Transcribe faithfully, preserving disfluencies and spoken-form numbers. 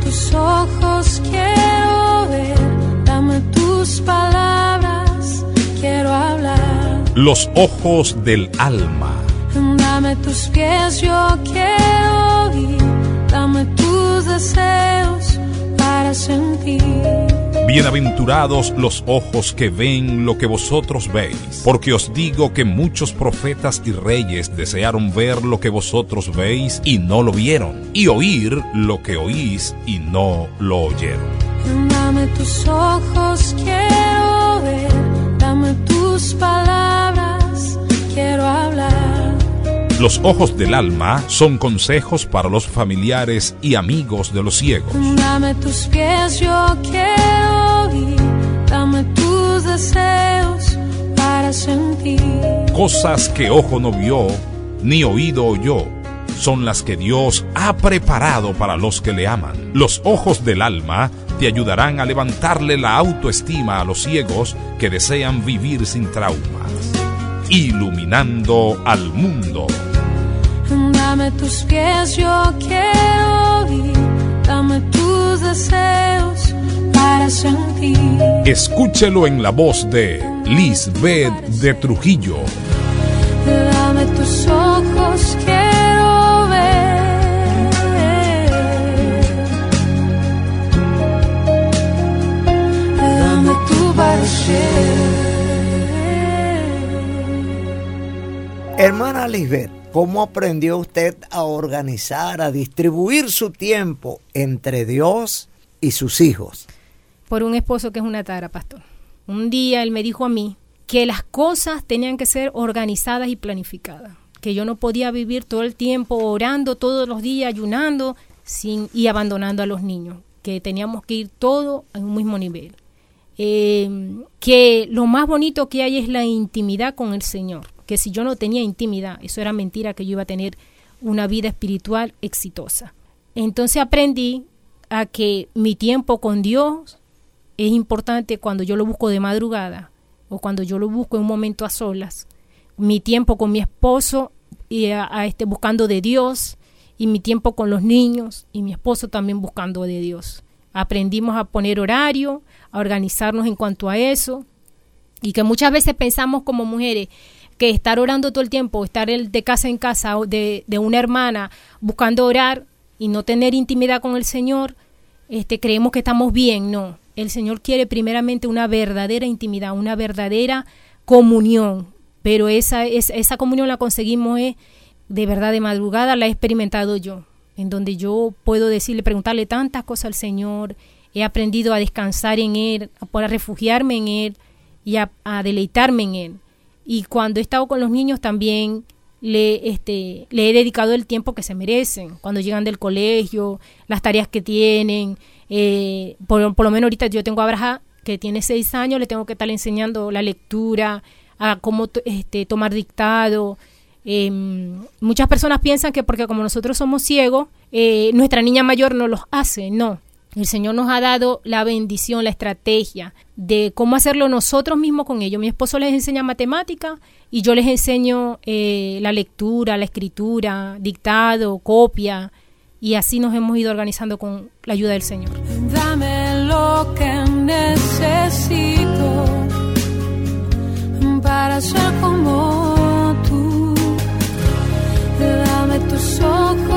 tus ojos, quiero ver. Dame tus palabras, quiero hablar. Los ojos del alma. Dame tus pies, yo quiero ir. Dame tus deseos para sentir. Bienaventurados los ojos que ven lo que vosotros veis, porque os digo que muchos profetas y reyes desearon ver lo que vosotros veis y no lo vieron, y oír lo que oís y no lo oyeron. Dame tus ojos, quiero ver. Dame tus palabras, quiero hablar. Los ojos del alma son consejos para los familiares y amigos de los ciegos. Dame tus pies, yo quiero ir. Dame tus deseos para sentir. Cosas que ojo no vio, ni oído oyó, son las que Dios ha preparado para los que le aman. Los ojos del alma te ayudarán a levantarle la autoestima a los ciegos que desean vivir sin traumas. Iluminando al mundo. Dame tus pies, yo quiero ir. Dame tus deseos para sentir. Escúchelo en la voz de Lisbeth de Trujillo. Dame tus ojos, quiero ver. Dame tu parecer. Hermana Lisbeth, ¿cómo aprendió usted a organizar, a distribuir su tiempo entre Dios y sus hijos? Por un esposo que es una tara, pastor. Un día él me dijo a mí que las cosas tenían que ser organizadas y planificadas, que yo no podía vivir todo el tiempo orando todos los días, ayunando sin, y abandonando a los niños, que teníamos que ir todo en un mismo nivel. Eh, que lo más bonito que hay es la intimidad con el Señor, que si yo no tenía intimidad, eso era mentira, que yo iba a tener una vida espiritual exitosa. Entonces aprendí a que mi tiempo con Dios es importante cuando yo lo busco de madrugada o cuando yo lo busco en un momento a solas. Mi tiempo con mi esposo y a, a este, buscando de Dios, y mi tiempo con los niños y mi esposo también buscando de Dios. Aprendimos a poner horario, a organizarnos en cuanto a eso, y que muchas veces pensamos como mujeres que estar orando todo el tiempo, estar de casa en casa de, de una hermana buscando orar y no tener intimidad con el Señor, este, creemos que estamos bien. No, el Señor quiere primeramente una verdadera intimidad, una verdadera comunión, pero esa, esa, esa comunión la conseguimos es de verdad de madrugada, la he experimentado yo, en donde yo puedo decirle, preguntarle tantas cosas al Señor, he aprendido a descansar en Él, a refugiarme en Él y a, a deleitarme en Él. Y cuando he estado con los niños también le, este, le he dedicado el tiempo que se merecen. Cuando llegan del colegio, las tareas que tienen. Eh, por, por lo menos ahorita yo tengo a Abraham, que tiene seis años, le tengo que estar enseñando la lectura, a cómo este, tomar dictado. Eh, muchas personas piensan que porque como nosotros somos ciegos, eh, nuestra niña mayor no los hace. No. El Señor nos ha dado la bendición, la estrategia de cómo hacerlo nosotros mismos con ellos. Mi esposo les enseña matemática y yo les enseño eh, la lectura, la escritura, dictado, copia, y así nos hemos ido organizando con la ayuda del Señor. Dame lo que necesito para ser como tú. Dame tus ojos.